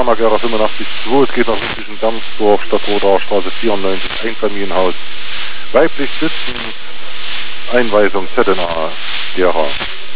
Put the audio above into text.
Magera 85,2, es geht nach zwischen Dammsdorf, Stadtroder Straße 94, Einfamilienhaus. Weiblich sitzend, Einweisung ZNA, derer.